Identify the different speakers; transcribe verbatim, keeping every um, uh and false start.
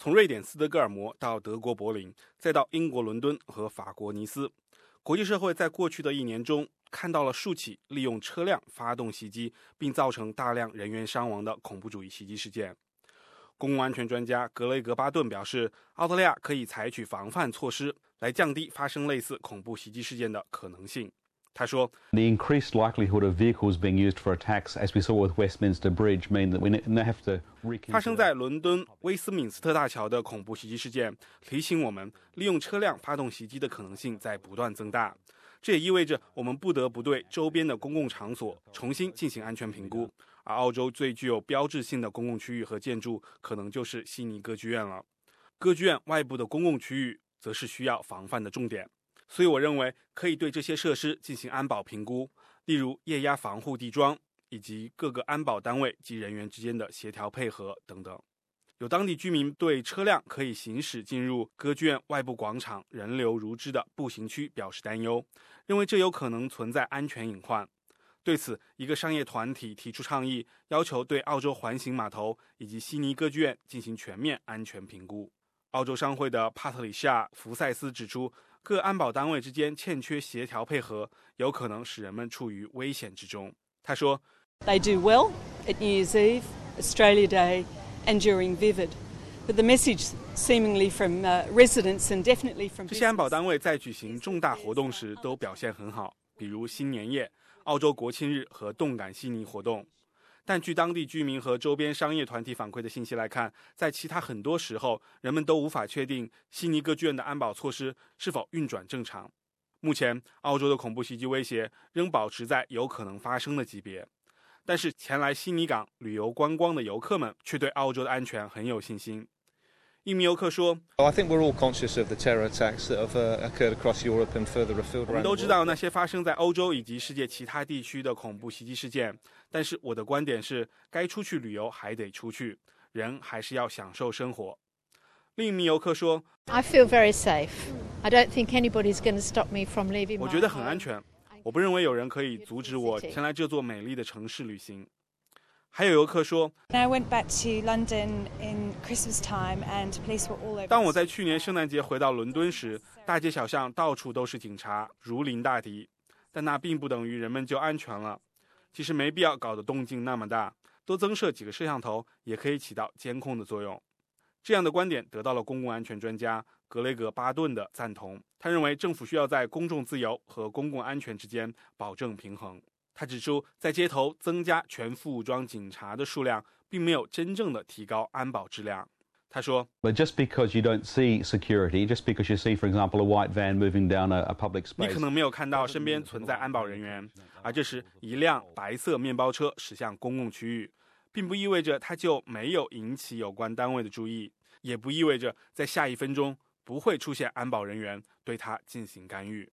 Speaker 1: 从瑞典斯德哥尔摩到德国柏林，再到英国伦敦和法国尼斯，国际社会在过去的一年中看到了数起利用车辆发动袭击并造成大量人员伤亡的恐怖主义袭击事件。公共安全专家格雷格巴顿表示，澳大利亚可以采取防范措施来降低发生类似恐怖袭击事件的可能性。他说
Speaker 2: The increased likelihood of vehicles being used for attacks, as we saw with Westminster Bridge, mean that we now have to reconsider.
Speaker 1: 发生在伦敦威斯敏斯特大桥的恐怖袭击事件提醒我们，利用车辆发动袭击的可能性在不断增大。这也意味着我们不得不对周边的公共场所重新进行安全评估，而澳洲最具有标志性的公共区域和建筑可能就是悉尼歌剧院了。歌剧院外部的公共区域则是需要防范的重点，所以我认为可以对这些设施进行安保评估，例如液压防护地桩以及各个安保单位及人员之间的协调配合等等。有当地居民对车辆可以行驶进入歌剧院外部广场人流如织的步行区表示担忧，认为这有可能存在安全隐患。对此，一个商业团体提出倡议，要求对澳洲环形码头以及悉尼歌剧院进行全面安全评估。澳洲商会的帕特里夏·福塞斯指出，各安保单位之间欠缺协调配合，有可能使人们处于危险之中。他说
Speaker 3: They do well at New Year's Eve, Australia Day and during Vivid, but the message seemingly from uh, residents and definitely from
Speaker 1: 这些安保单位在举行重大活动时都表现很好，比如新年夜、澳洲国庆日和动感悉尼活动。但据当地居民和周边商业团体反馈的信息来看，在其他很多时候，人们都无法确定悉尼歌剧院的安保措施是否运转正常。目前，澳洲的恐怖袭击威胁仍保持在有可能发生的级别，但是前来悉尼港旅游观光的游客们却对澳洲的安全很有信心。一名游客说
Speaker 4: I think we're all conscious of the terror attacks that have uh, occurred across Europe and further afield.
Speaker 1: 我们都知道那些发生在欧洲以及世界其他地区的恐怖袭击事件，但是我的观点是，该出去旅游还得出去，人还是要享受生活。另一名游客说
Speaker 5: I feel very safe. I don't think anybody's going to stop me from leaving.
Speaker 1: 我觉得很安全，我不认为有人可以阻止我前来这座美丽的城市旅行。还有游客说
Speaker 6: I went back to London in Christmas time and police were all over.
Speaker 1: 当我在去年圣诞节回到伦敦时，大街小巷到处都是警察，如临大敌。但那并不等于人们就安全了。其实没必要搞得动静那么大，多增设几个摄像头也可以起到监控的作用。这样的观点得到了公共安全专家格雷格巴顿的赞同。他认为政府需要在公众自由和公共安全之间保证平衡。他指出，在街头增加全副武装警察的数量，并没有真正的提高安保质量。他说
Speaker 2: But just because you don't see security, just because you see, for example, a white van moving down a, a public
Speaker 1: 你
Speaker 2: space.
Speaker 1: 可能没有看到身边存在安保人员，而这时一辆白色面包车驶向公共区域，并不意味着它就没有引起有关单位的注意，也不意味着在下一分钟不会出现安保人员对它进行干预。